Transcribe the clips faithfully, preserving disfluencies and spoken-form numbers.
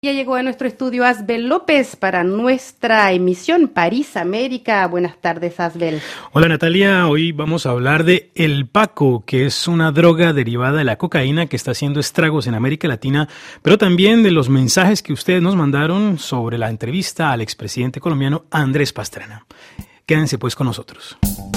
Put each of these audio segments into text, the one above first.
Ya llegó a nuestro estudio Asbel López para nuestra emisión París América. Buenas tardes, Asbel. Hola, Natalia. Hoy vamos a hablar de el Paco, que es una droga derivada de la cocaína que está haciendo estragos en América Latina, pero también de los mensajes que ustedes nos mandaron sobre la entrevista al expresidente colombiano Andrés Pastrana. Quédense pues con nosotros.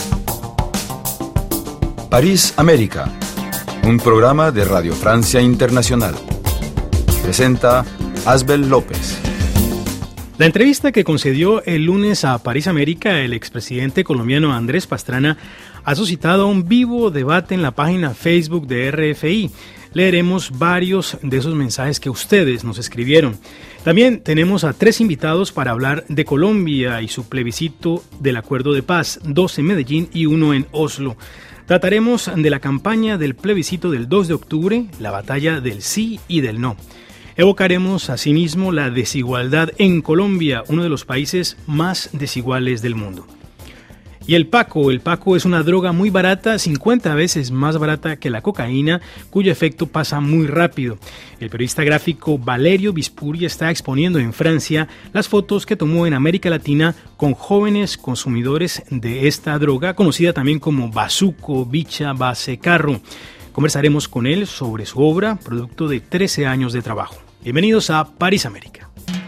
París América, un programa de Radio Francia Internacional. Presenta Asbel López. La entrevista que concedió el lunes a París América el expresidente colombiano Andrés Pastrana ha suscitado un vivo debate en la página Facebook de R F I. Leeremos varios de esos mensajes que ustedes nos escribieron. También tenemos a tres invitados para hablar de Colombia y su plebiscito del acuerdo de paz, dos en Medellín y uno en Oslo. Trataremos de la campaña del plebiscito del dos de octubre, la batalla del sí y del no. Evocaremos asimismo la desigualdad en Colombia, uno de los países más desiguales del mundo. Y el Paco, el Paco es una droga muy barata, cincuenta veces más barata que la cocaína, cuyo efecto pasa muy rápido. El periodista gráfico Valerio Vispuri está exponiendo en Francia las fotos que tomó en América Latina con jóvenes consumidores de esta droga, conocida también como bazuco, bicha, base, carro. Conversaremos con él sobre su obra, producto de trece años de trabajo. Bienvenidos a París América.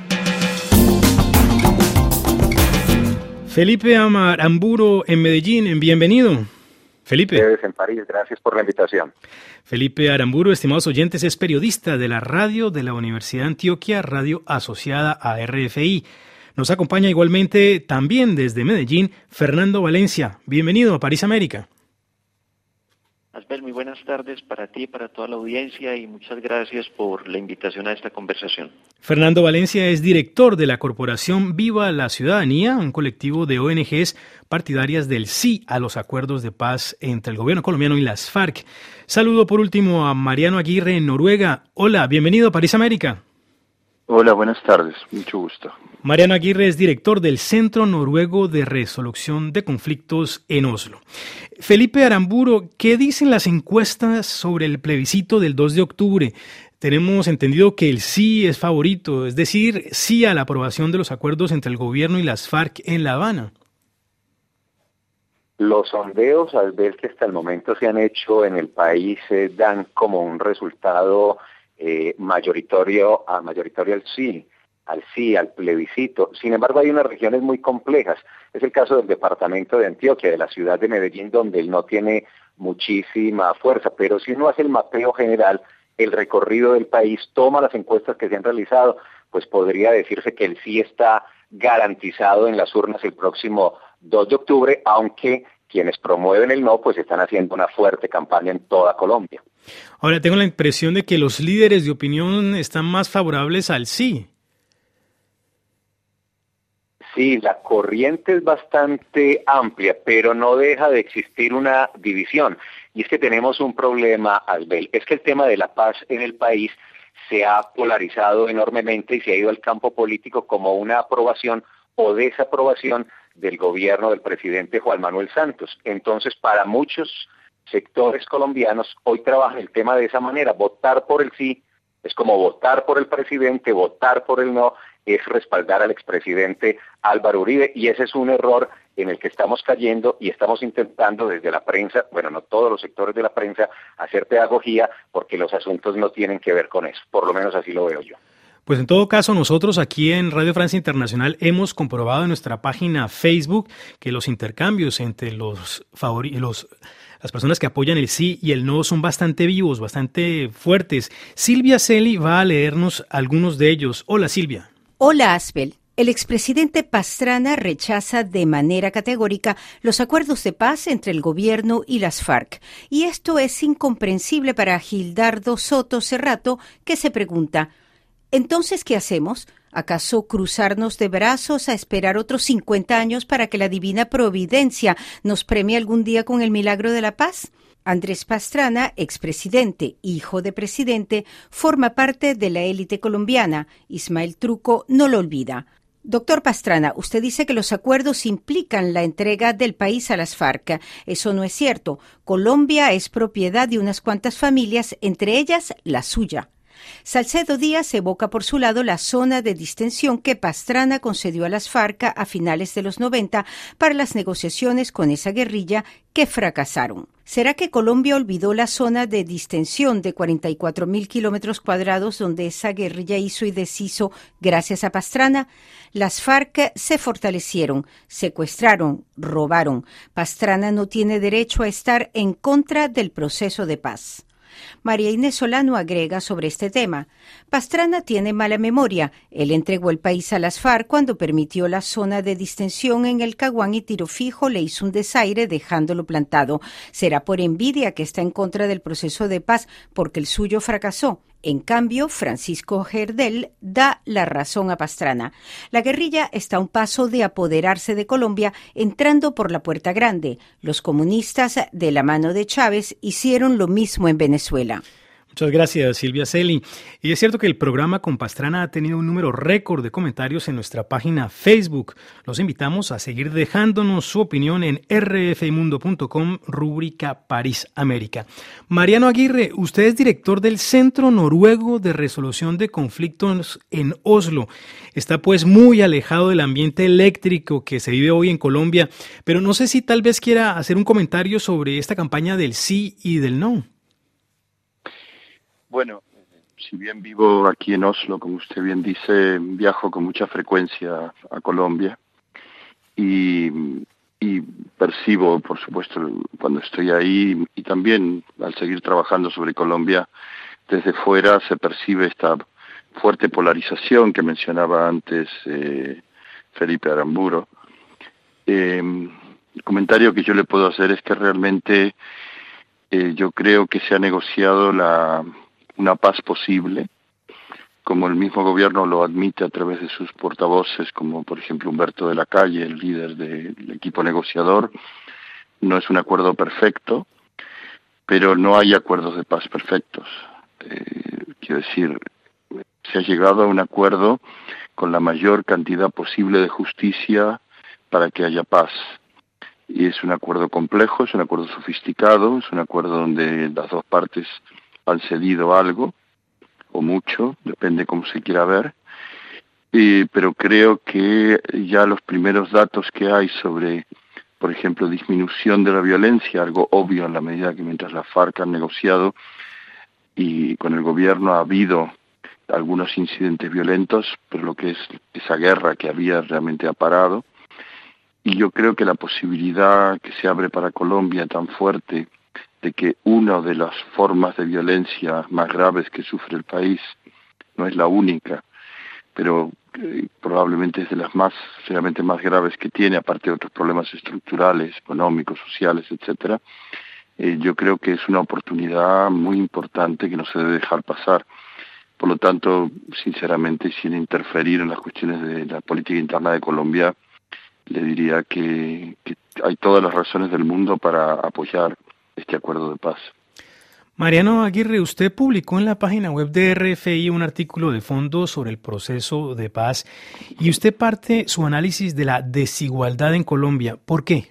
Felipe Aramburu en Medellín, bienvenido. Felipe. Ustedes en París, gracias por la invitación. Felipe Aramburu, estimados oyentes, es periodista de la radio de la Universidad de Antioquia, radio asociada a R F I. Nos acompaña igualmente también desde Medellín, Fernando Valencia. Bienvenido a París América. Asbel, muy buenas tardes para ti y para toda la audiencia y muchas gracias por la invitación a esta conversación. Fernando Valencia es director de la corporación Viva la Ciudadanía, un colectivo de O N Ges partidarias del sí a los acuerdos de paz entre el gobierno colombiano y las FARC. Saludo por último a Mariano Aguirre en Noruega. Hola, bienvenido a París América. Hola, buenas tardes, mucho gusto. Mariano Aguirre es director del Centro Noruego de Resolución de Conflictos en Oslo. Felipe Aramburu, ¿qué dicen las encuestas sobre el plebiscito del dos de octubre? Tenemos entendido que el sí es favorito, es decir, sí a la aprobación de los acuerdos entre el gobierno y las FARC en La Habana. Los sondeos, al ver que hasta el momento se han hecho en el país, eh, dan como un resultado eh, mayoritario, a mayoritario al sí. al sí, al plebiscito. Sin embargo, hay unas regiones muy complejas. Es el caso del departamento de Antioquia, de la ciudad de Medellín, donde el no tiene muchísima fuerza. Pero si uno hace el mapeo general, el recorrido del país, toma las encuestas que se han realizado, pues podría decirse que el sí está garantizado en las urnas el próximo dos de octubre, aunque quienes promueven el no, pues están haciendo una fuerte campaña en toda Colombia. Ahora, tengo la impresión de que los líderes de opinión están más favorables al sí. Sí, la corriente es bastante amplia, pero no deja de existir una división. Y es que tenemos un problema, Asbel, es que el tema de la paz en el país se ha polarizado enormemente y se ha ido al campo político como una aprobación o desaprobación del gobierno del presidente Juan Manuel Santos. Entonces, para muchos sectores colombianos, hoy trabajan el tema de esa manera. Votar por el sí es como votar por el presidente, votar por el no es respaldar al expresidente Álvaro Uribe, y ese es un error en el que estamos cayendo y estamos intentando desde la prensa, bueno, no todos los sectores de la prensa, hacer pedagogía porque los asuntos no tienen que ver con eso, por lo menos así lo veo yo. Pues en todo caso, nosotros aquí en Radio Francia Internacional hemos comprobado en nuestra página Facebook que los intercambios entre los favori- los las personas que apoyan el sí y el no son bastante vivos, bastante fuertes. Silvia Celi va a leernos algunos de ellos. Hola, Silvia. Hola, Asbel. El expresidente Pastrana rechaza de manera categórica los acuerdos de paz entre el gobierno y las FARC. Y esto es incomprensible para Gildardo Soto Cerrato, que se pregunta, ¿entonces qué hacemos? ¿Acaso cruzarnos de brazos a esperar otros cincuenta años para que la divina providencia nos premie algún día con el milagro de la paz? Andrés Pastrana, expresidente, hijo de presidente, forma parte de la élite colombiana. Ismael Truco no lo olvida. Doctor Pastrana, usted dice que los acuerdos implican la entrega del país a las FARC. Eso no es cierto. Colombia es propiedad de unas cuantas familias, entre ellas la suya. Salcedo Díaz evoca por su lado la zona de distensión que Pastrana concedió a las FARC a finales de los noventa para las negociaciones con esa guerrilla que fracasaron. ¿Será que Colombia olvidó la zona de distensión de cuarenta y cuatro mil kilómetros cuadrados donde esa guerrilla hizo y deshizo gracias a Pastrana? Las FARC se fortalecieron, secuestraron, robaron. Pastrana no tiene derecho a estar en contra del proceso de paz. María Inés Solano agrega sobre este tema. Pastrana tiene mala memoria. Él entregó el país a las FARC cuando permitió la zona de distensión en el Caguán y Tiro Fijo le hizo un desaire dejándolo plantado. Será por envidia que está en contra del proceso de paz porque el suyo fracasó. En cambio, Francisco Gerdel da la razón a Pastrana. La guerrilla está a un paso de apoderarse de Colombia entrando por la Puerta Grande. Los comunistas, de la mano de Chávez, hicieron lo mismo en Venezuela. Muchas gracias, Silvia Celi. Y es cierto que el programa con Pastrana ha tenido un número récord de comentarios en nuestra página Facebook. Los invitamos a seguir dejándonos su opinión en r f i mundo punto com, rúbrica París América. Mariano Aguirre, usted es director del Centro Noruego de Resolución de Conflictos en Oslo. Está pues muy alejado del ambiente eléctrico que se vive hoy en Colombia, pero no sé si tal vez quiera hacer un comentario sobre esta campaña del sí y del no. Bueno, si bien vivo aquí en Oslo, como usted bien dice, viajo con mucha frecuencia a Colombia y, y percibo, por supuesto, cuando estoy ahí y también al seguir trabajando sobre Colombia, desde fuera se percibe esta fuerte polarización que mencionaba antes eh, Felipe Aramburo. Eh, el comentario que yo le puedo hacer es que realmente eh, yo creo que se ha negociado la... una paz posible, como el mismo gobierno lo admite a través de sus portavoces, como por ejemplo Humberto de la Calle, el líder del equipo negociador. No es un acuerdo perfecto, pero no hay acuerdos de paz perfectos. Eh, quiero decir, se ha llegado a un acuerdo con la mayor cantidad posible de justicia para que haya paz. Y es un acuerdo complejo, es un acuerdo sofisticado, es un acuerdo donde las dos partes han cedido algo, o mucho, depende cómo se quiera ver, eh, pero creo que ya los primeros datos que hay sobre, por ejemplo, disminución de la violencia, algo obvio en la medida que mientras las FARC han negociado y con el gobierno ha habido algunos incidentes violentos, pero lo que es esa guerra que había realmente ha parado, y yo creo que la posibilidad que se abre para Colombia tan fuerte de que una de las formas de violencia más graves que sufre el país, no es la única, pero eh, probablemente es de las más, realmente más graves que tiene, aparte de otros problemas estructurales, económicos, sociales, etcétera, eh, yo creo que es una oportunidad muy importante que no se debe dejar pasar. Por lo tanto, sinceramente, sin interferir en las cuestiones de la política interna de Colombia, le diría que, que hay todas las razones del mundo para apoyar este acuerdo de paz. Mariano Aguirre, usted publicó en la página web de R F I un artículo de fondo sobre el proceso de paz y usted parte su análisis de la desigualdad en Colombia. ¿Por qué?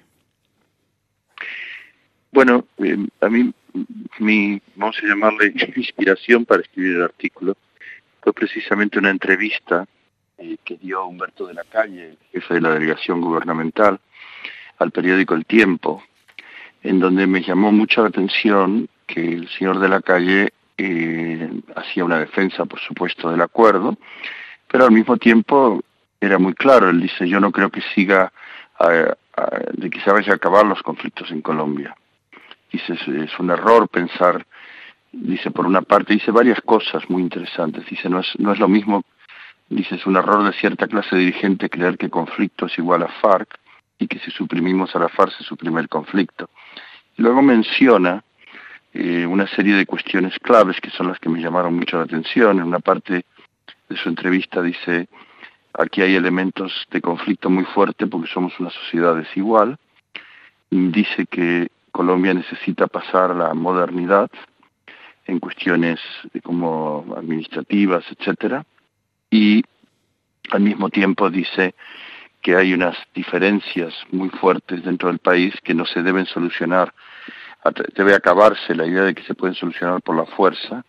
Bueno, eh, a mí, mi, vamos a llamarle inspiración para escribir el artículo, fue precisamente una entrevista eh, que dio Humberto de la Calle, jefe de la delegación gubernamental, al periódico El Tiempo, en donde me llamó mucho la atención que el señor de la Calle eh, hacía una defensa, por supuesto, del acuerdo, pero al mismo tiempo era muy claro. Él dice, yo no creo que siga, a, a, de que se vaya a acabar los conflictos en Colombia. Dice, es, es un error pensar, dice, por una parte, dice varias cosas muy interesantes. Dice, no es, no es lo mismo, dice, es un error de cierta clase dirigente creer que conflicto es igual a FARC, y que si suprimimos a la FARC se suprime el conflicto. Y luego menciona eh, una serie de cuestiones claves que son las que me llamaron mucho la atención. En una parte de su entrevista dice, aquí hay elementos de conflicto muy fuerte porque somos una sociedad desigual. Y dice que Colombia necesita pasar a la modernidad en cuestiones de como administrativas, etcétera. Y al mismo tiempo dice que hay unas diferencias muy fuertes dentro del país que no se deben solucionar, debe acabarse la idea de que se pueden solucionar por la fuerza,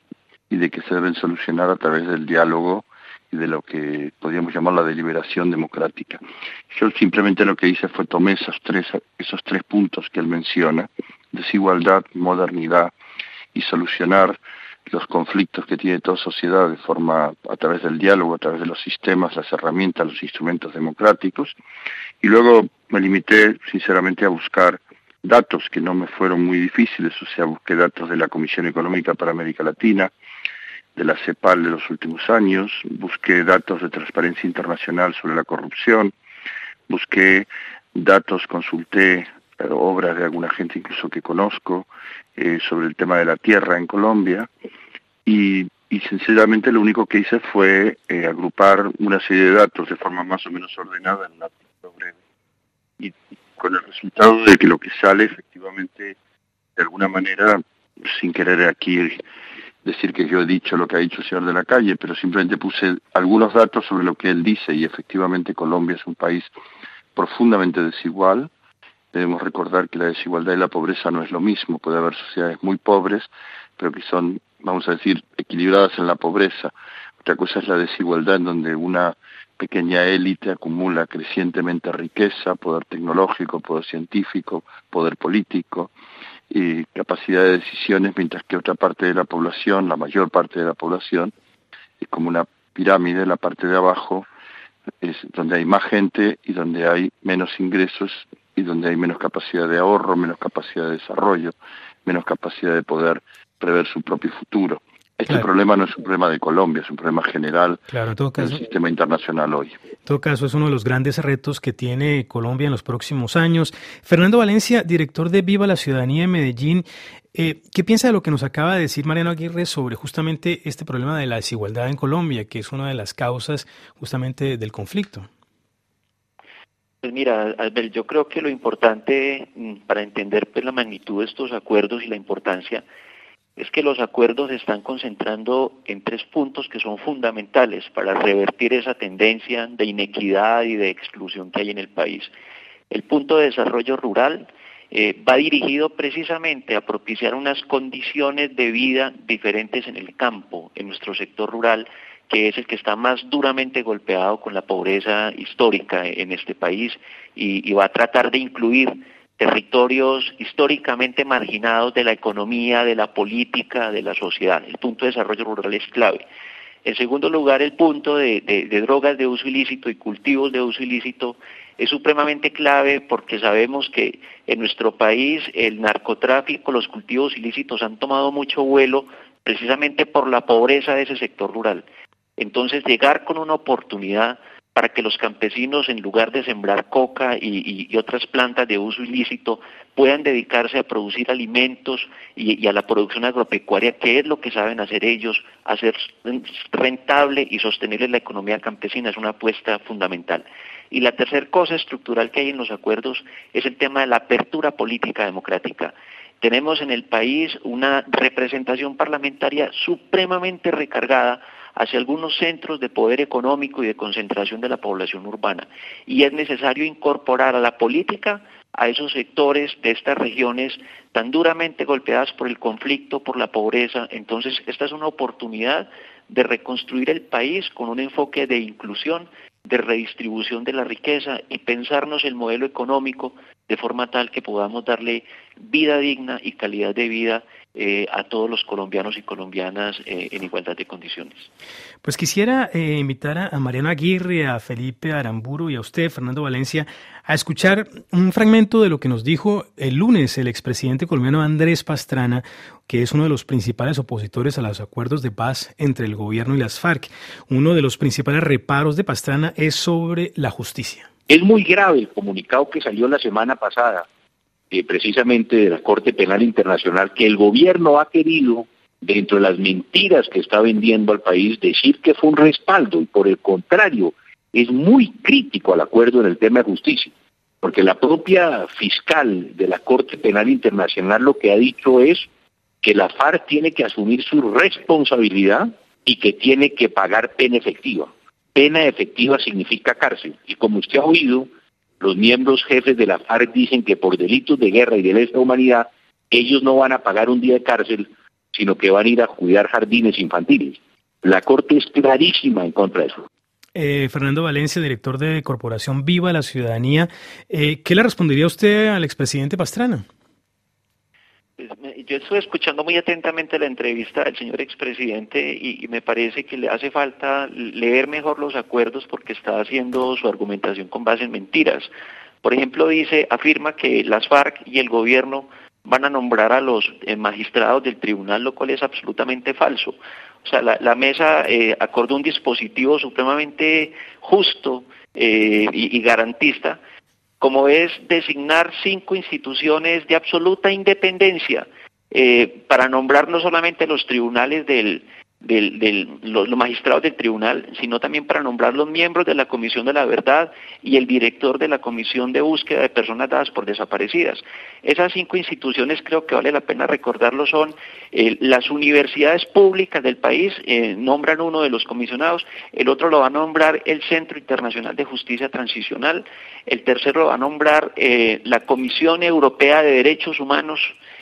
y de que se deben solucionar a través del diálogo y de lo que podríamos llamar la deliberación democrática. Yo simplemente lo que hice fue tomé esos tres, esos tres puntos que él menciona, desigualdad, modernidad y solucionar los conflictos que tiene toda sociedad de forma a través del diálogo, a través de los sistemas, las herramientas, los instrumentos democráticos, y luego me limité sinceramente a buscar datos que no me fueron muy difíciles, o sea, busqué datos de la Comisión Económica para América Latina, de la CEPAL de los últimos años, busqué datos de Transparencia Internacional sobre la corrupción, busqué datos, consulté eh, obras de alguna gente incluso que conozco eh, sobre el tema de la tierra en Colombia, y, y sinceramente lo único que hice fue eh, agrupar una serie de datos de forma más o menos ordenada en un artículo breve, y con el resultado de que lo que sale efectivamente, de alguna manera, sin querer aquí decir que yo he dicho lo que ha dicho el señor de la Calle, pero simplemente puse algunos datos sobre lo que él dice, y efectivamente Colombia es un país profundamente desigual. Debemos recordar que la desigualdad y la pobreza no es lo mismo. Puede haber sociedades muy pobres, pero que son, vamos a decir, equilibradas en la pobreza. Otra cosa es la desigualdad, en donde una pequeña élite acumula crecientemente riqueza, poder tecnológico, poder científico, poder político y capacidad de decisiones, mientras que otra parte de la población, la mayor parte de la población, es como una pirámide. La parte de abajo es donde hay más gente y donde hay menos ingresos y donde hay menos capacidad de ahorro, menos capacidad de desarrollo, menos capacidad de poder prever su propio futuro. Este claro. problema no es un problema de Colombia, es un problema general claro, en todo caso, del sistema internacional hoy. En todo caso, es uno de los grandes retos que tiene Colombia en los próximos años. Fernando Valencia, director de Viva la Ciudadanía en Medellín, eh, ¿qué piensa de lo que nos acaba de decir Mariano Aguirre sobre justamente este problema de la desigualdad en Colombia, que es una de las causas justamente del conflicto? Pues mira, Albert, yo creo que lo importante para entender pues, la magnitud de estos acuerdos y la importancia es que los acuerdos se están concentrando en tres puntos que son fundamentales para revertir esa tendencia de inequidad y de exclusión que hay en el país. El punto de desarrollo rural eh, va dirigido precisamente a propiciar unas condiciones de vida diferentes en el campo, en nuestro sector rural, que es el que está más duramente golpeado con la pobreza histórica en este país, y, y va a tratar de incluir territorios históricamente marginados de la economía, de la política, de la sociedad. El punto de desarrollo rural es clave. En segundo lugar, el punto de, de, de drogas de uso ilícito y cultivos de uso ilícito es supremamente clave, porque sabemos que en nuestro país el narcotráfico, los cultivos ilícitos han tomado mucho vuelo precisamente por la pobreza de ese sector rural. Entonces, llegar con una oportunidad para que los campesinos, en lugar de sembrar coca y, y, y otras plantas de uso ilícito, puedan dedicarse a producir alimentos y, y a la producción agropecuaria, que es lo que saben hacer ellos, hacer rentable y sostenible la economía campesina, es una apuesta fundamental. Y la tercera cosa estructural que hay en los acuerdos es el tema de la apertura política democrática. Tenemos en el país una representación parlamentaria supremamente recargada hacia algunos centros de poder económico y de concentración de la población urbana. Y es necesario incorporar a la política a esos sectores de estas regiones tan duramente golpeadas por el conflicto, por la pobreza. Entonces, esta es una oportunidad de reconstruir el país con un enfoque de inclusión, de redistribución de la riqueza y pensarnos el modelo económico de forma tal que podamos darle vida digna y calidad de vida eh, a todos los colombianos y colombianas eh, en igualdad de condiciones. Pues quisiera eh, invitar a, a Mariano Aguirre, a Felipe Aramburu y a usted, Fernando Valencia, a escuchar un fragmento de lo que nos dijo el lunes el expresidente colombiano Andrés Pastrana, que es uno de los principales opositores a los acuerdos de paz entre el gobierno y las FARC. Uno de los principales reparos de Pastrana es sobre la justicia. Es muy grave el comunicado que salió la semana pasada, eh, precisamente de la Corte Penal Internacional, que el gobierno ha querido, dentro de las mentiras que está vendiendo al país, decir que fue un respaldo, y por el contrario, es muy crítico al acuerdo en el tema de justicia, porque la propia fiscal de la Corte Penal Internacional lo que ha dicho es que la FARC tiene que asumir su responsabilidad y que tiene que pagar pena efectiva. Pena efectiva significa cárcel, y como usted ha oído, los miembros jefes de la FARC dicen que por delitos de guerra y de lesa humanidad, ellos no van a pagar un día de cárcel, sino que van a ir a cuidar jardines infantiles. La Corte es clarísima en contra de eso. Eh, Fernando Valencia, director de Corporación Viva la Ciudadanía, eh, ¿qué le respondería usted al expresidente Pastrana? Yo estoy escuchando muy atentamente la entrevista del señor expresidente y, y me parece que le hace falta leer mejor los acuerdos porque está haciendo su argumentación con base en mentiras. Por ejemplo, dice, afirma que las FARC y el gobierno van a nombrar a los eh, magistrados del tribunal, lo cual es absolutamente falso. O sea, la, la mesa eh, acordó un dispositivo supremamente justo eh, y, y garantista, como es designar cinco instituciones de absoluta independencia eh, para nombrar no solamente los tribunales del, del, del los, los magistrados del tribunal, sino también para nombrar los miembros de la Comisión de la Verdad y el director de la Comisión de Búsqueda de Personas Dadas por Desaparecidas. Esas cinco instituciones, creo que vale la pena recordarlo, son eh, las universidades públicas del país, eh, nombran uno de los comisionados, el otro lo va a nombrar el Centro Internacional de Justicia Transicional, el tercero lo va a nombrar eh, la Comisión Europea de Derechos Humanos,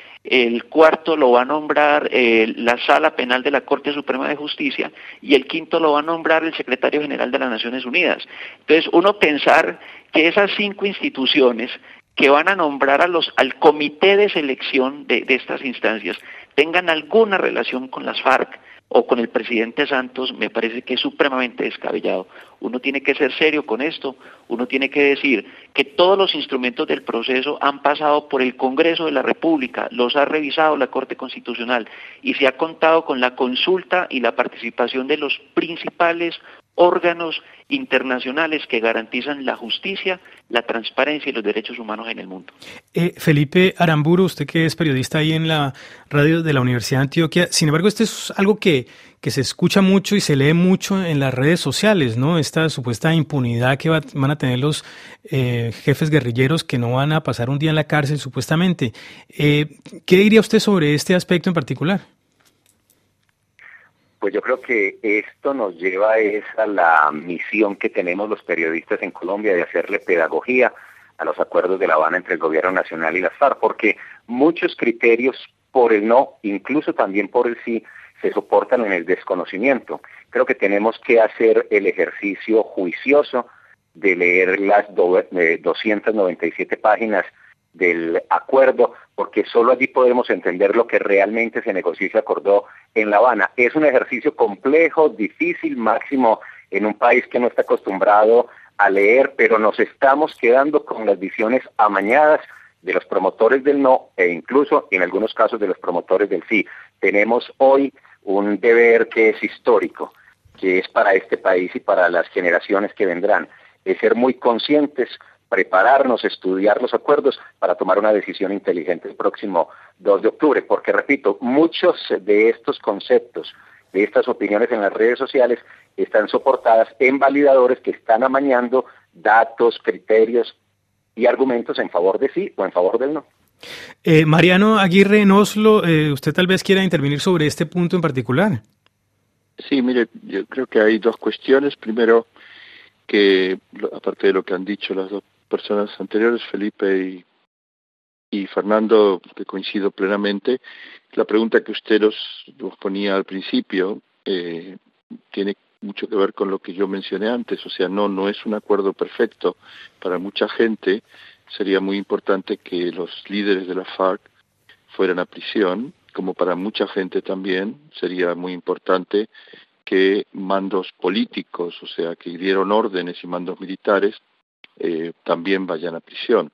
el cuarto lo va a nombrar eh, la Sala Penal de la Corte Suprema de Justicia y el quinto lo va a nombrar el Secretario General de las Naciones Unidas. Entonces, uno pensar que esas cinco instituciones que van a nombrar a los al comité de selección de, de estas instancias tengan alguna relación con las FARC o con el presidente Santos, me parece que es supremamente descabellado. Uno tiene que ser serio con esto, uno tiene que decir que todos los instrumentos del proceso han pasado por el Congreso de la República, los ha revisado la Corte Constitucional y se ha contado con la consulta y la participación de los principales órganos internacionales que garantizan la justicia, la transparencia y los derechos humanos en el mundo. Eh, Felipe Aramburu, usted que es periodista ahí en la radio de la Universidad de Antioquia, sin embargo, esto es algo que, que se escucha mucho y se lee mucho en las redes sociales, ¿no? Esta supuesta impunidad que va, van a tener los eh, jefes guerrilleros que no van a pasar un día en la cárcel, supuestamente. Eh, ¿Qué diría usted sobre este aspecto en particular? Pues yo creo que esto nos lleva a esa la misión que tenemos los periodistas en Colombia de hacerle pedagogía a los acuerdos de La Habana entre el gobierno nacional y las FARC, porque muchos criterios por el no, incluso también por el sí, se soportan en el desconocimiento. Creo que tenemos que hacer el ejercicio juicioso de leer las do, eh, doscientas noventa y siete páginas del acuerdo, porque solo allí podemos entender lo que realmente se negoció y se acordó en La Habana. Es un ejercicio complejo, difícil, máximo en un país que no está acostumbrado a leer, pero nos estamos quedando con las visiones amañadas de los promotores del no e incluso en algunos casos de los promotores del sí. Tenemos hoy un deber que es histórico, que es para este país y para las generaciones que vendrán, es ser muy conscientes, prepararnos, estudiar los acuerdos para tomar una decisión inteligente el próximo dos de octubre, porque repito, muchos de estos conceptos, de estas opiniones en las redes sociales están soportadas en validadores que están amañando datos, criterios y argumentos en favor de sí o en favor del no. Eh, Mariano Aguirre en Oslo, eh, usted tal vez quiera intervenir sobre este punto en particular. Sí, mire, yo creo que hay dos cuestiones. Primero, que aparte de lo que han dicho las dos personas anteriores, Felipe y, y Fernando, que coincido plenamente, la pregunta que usted nos, nos ponía al principio eh, tiene mucho que ver con lo que yo mencioné antes, o sea, no, no es un acuerdo perfecto. Para mucha gente sería muy importante que los líderes de la FARC fueran a prisión, como para mucha gente también sería muy importante que mandos políticos, o sea, que dieron órdenes y mandos militares, eh, también vayan a prisión.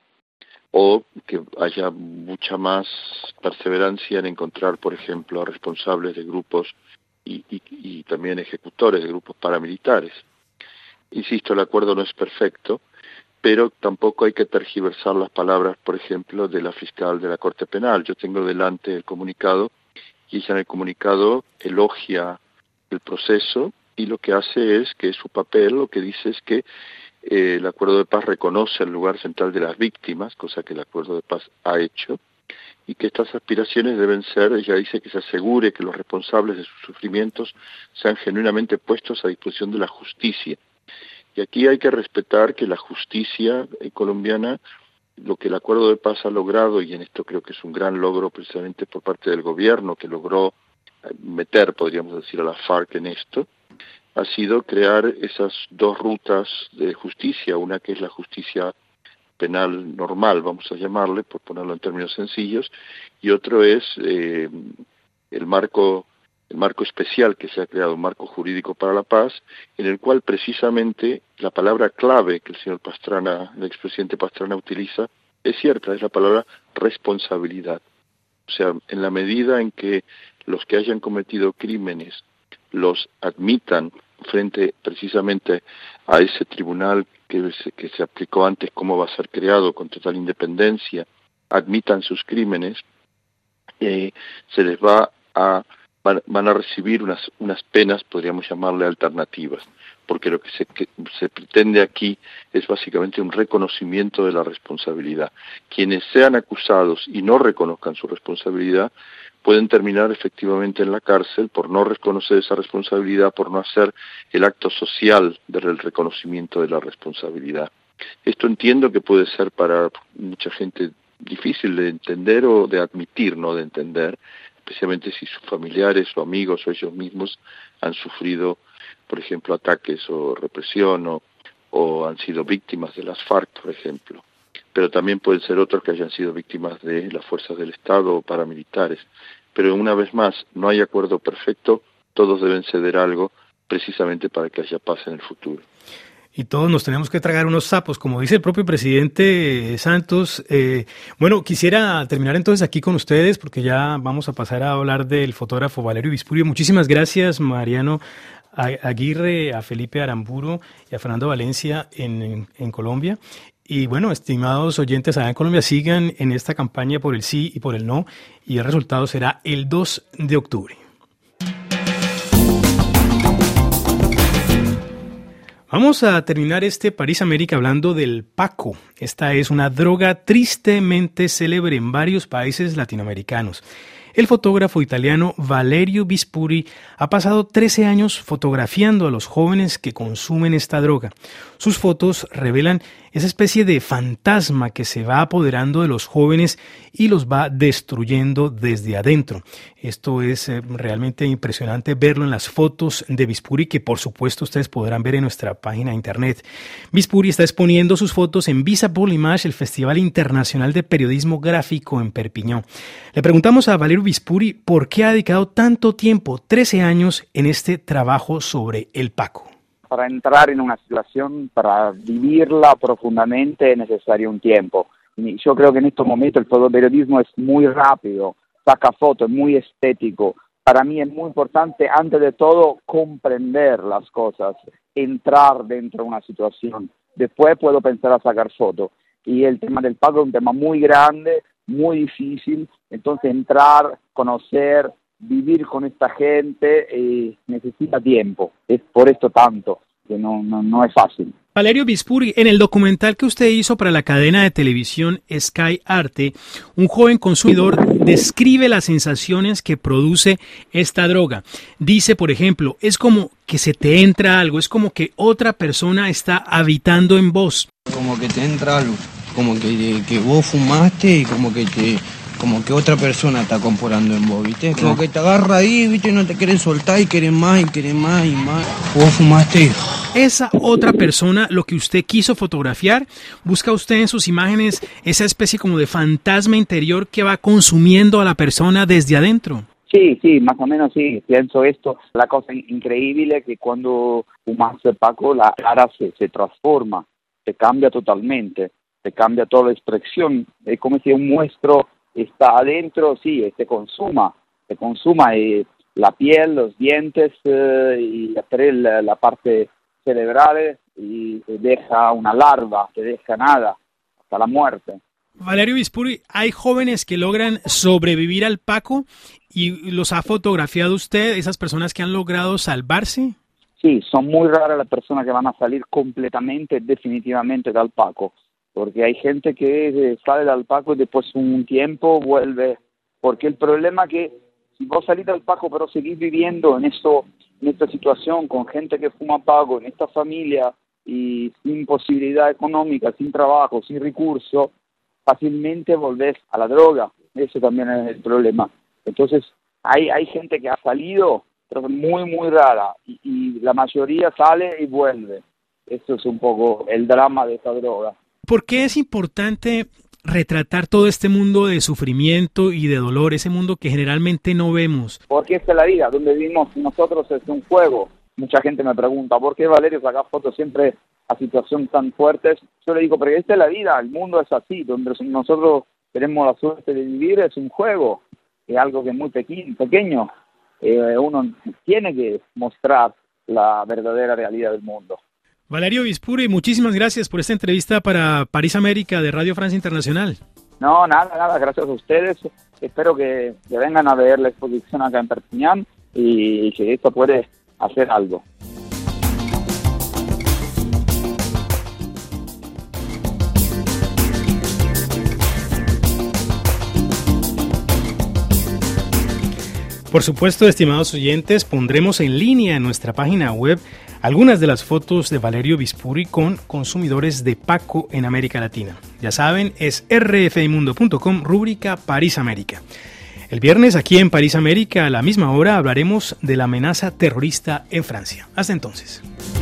O que haya mucha más perseverancia en encontrar, por ejemplo, a responsables de grupos y, y, y también ejecutores de grupos paramilitares. Insisto, el acuerdo no es perfecto, pero tampoco hay que tergiversar las palabras, por ejemplo, de la fiscal de la Corte Penal. Yo tengo delante el comunicado, y ella en el comunicado elogia el proceso y lo que hace es que su papel lo que dice es que eh, el acuerdo de paz reconoce el lugar central de las víctimas, cosa que el acuerdo de paz ha hecho, y que estas aspiraciones deben ser, ella dice que se asegure que los responsables de sus sufrimientos sean genuinamente puestos a disposición de la justicia. Y aquí hay que respetar que la justicia eh, colombiana, lo que el acuerdo de paz ha logrado, y en esto creo que es un gran logro precisamente por parte del gobierno, que logró meter, podríamos decir, a la FARC en esto, ha sido crear esas dos rutas de justicia, una que es la justicia penal normal, vamos a llamarle, por ponerlo en términos sencillos, y otro es eh, el marco el marco especial que se ha creado, un marco jurídico para la paz, en el cual precisamente la palabra clave que el señor Pastrana, el expresidente Pastrana utiliza, es cierta, es la palabra responsabilidad. O sea, en la medida en que los que hayan cometido crímenes los admitan frente precisamente a ese tribunal que se, que se aplicó antes, cómo va a ser creado con total independencia, admitan sus crímenes, eh, se les va a van, van a recibir unas unas penas, podríamos llamarle alternativas, porque lo que se, que se pretende aquí es básicamente un reconocimiento de la responsabilidad. Quienes sean acusados y no reconozcan su responsabilidad pueden terminar efectivamente en la cárcel por no reconocer esa responsabilidad, por no hacer el acto social del reconocimiento de la responsabilidad. Esto entiendo que puede ser para mucha gente difícil de entender o de admitir, no de entender, especialmente si sus familiares o amigos o ellos mismos han sufrido, por ejemplo, ataques o represión o, o han sido víctimas de las FARC, por ejemplo. Pero también pueden ser otros que hayan sido víctimas de las fuerzas del Estado o paramilitares. Pero una vez más, no hay acuerdo perfecto, todos deben ceder algo precisamente para que haya paz en el futuro. Y todos nos tenemos que tragar unos sapos, como dice el propio presidente Santos. Eh, bueno, quisiera terminar entonces aquí con ustedes, porque ya vamos a pasar a hablar del fotógrafo Valerio Vispuri. Muchísimas gracias, Mariano Aguirre, a Felipe Aramburu y a Fernando Valencia en, en, en Colombia. Y bueno, estimados oyentes allá en Colombia, sigan en esta campaña por el sí y por el no, y el resultado será el dos de octubre. Vamos a terminar este París América hablando del Paco. Esta es una droga tristemente célebre en varios países latinoamericanos. El fotógrafo italiano Valerio Vispuri ha pasado trece años fotografiando a los jóvenes que consumen esta droga. Sus fotos revelan esa especie de fantasma que se va apoderando de los jóvenes y los va destruyendo desde adentro. Esto es eh, realmente impresionante verlo en las fotos de Vispuri, que por supuesto ustedes podrán ver en nuestra página de internet. Vispuri está exponiendo sus fotos en Visible Image, el Festival Internacional de Periodismo Gráfico en Perpiñán. Le preguntamos a Valerio Vispuri por qué ha dedicado tanto tiempo, trece años, en este trabajo sobre el Paco. Para entrar en una situación, para vivirla profundamente, es necesario un tiempo. Y yo creo que en estos momentos el fotoperiodismo es muy rápido, saca fotos, es muy estético. Para mí es muy importante, antes de todo, comprender las cosas, entrar dentro de una situación. Después puedo pensar a sacar fotos. Y el tema del Paco es un tema muy grande, muy difícil. Entonces entrar, conocer, vivir con esta gente eh, necesita tiempo. Es por esto tanto que no, no, no es fácil. Valerio Vispuri, en el documental que usted hizo para la cadena de televisión Sky Arte, un joven consumidor describe las sensaciones que produce esta droga. Dice, por ejemplo, es como que se te entra algo, es como que otra persona está habitando en vos. Como que te entra algo, como que, que vos fumaste y como que te... como que otra persona está comporando en vos, ¿viste? Como que te agarra ahí, ¿viste? Y no te quieren soltar y quieren más y quieren más y más. Vos fumaste y... Esa otra persona, lo que usted quiso fotografiar, busca usted en sus imágenes esa especie como de fantasma interior que va consumiendo a la persona desde adentro. Sí, sí, más o menos sí, pienso esto. La cosa increíble es que cuando fumas Paco, la cara se, se transforma, se cambia totalmente, se cambia toda la expresión. Es como si un muestro está adentro, sí, se consuma, se consuma eh, la piel, los dientes eh, y la, la parte cerebral y te deja una larva, te deja nada, hasta la muerte. Valerio Vispuri, hay jóvenes que logran sobrevivir al Paco y los ha fotografiado usted, esas personas que han logrado salvarse. Sí, son muy raras las personas que van a salir completamente, definitivamente del Paco. Porque hay gente que sale del Paco y después un tiempo vuelve. Porque el problema es que si vos salís del Paco pero seguís viviendo en, esto, en esta situación con gente que fuma Paco, en esta familia y sin posibilidad económica, sin trabajo, sin recursos, fácilmente volvés a la droga. Eso también es el problema. Entonces hay, hay gente que ha salido, pero muy, muy rara, y, y la mayoría sale y vuelve. Eso es un poco el drama de esta droga. ¿Por qué es importante retratar todo este mundo de sufrimiento y de dolor, ese mundo que generalmente no vemos? Porque esta es la vida, donde vivimos nosotros es un juego. Mucha gente me pregunta, ¿por qué Valerio saca fotos siempre a situaciones tan fuertes? Yo le digo, porque esta es la vida, el mundo es así, donde nosotros tenemos la suerte de vivir, es un juego, es algo que es muy pequeño, pequeño. Eh, uno tiene que mostrar la verdadera realidad del mundo. Valerio Vispuri, muchísimas gracias por esta entrevista para París América de Radio Francia Internacional. No, nada, nada, gracias a ustedes. Espero que, que vengan a ver la exposición acá en Perpiñán y que esto puede hacer algo. Por supuesto, estimados oyentes, pondremos en línea en nuestra página web algunas de las fotos de Valerio Vispuri con consumidores de Paco en América Latina. Ya saben, es erre efe i mundo punto com, rúbrica París América. El viernes, aquí en París América, a la misma hora, hablaremos de la amenaza terrorista en Francia. Hasta entonces.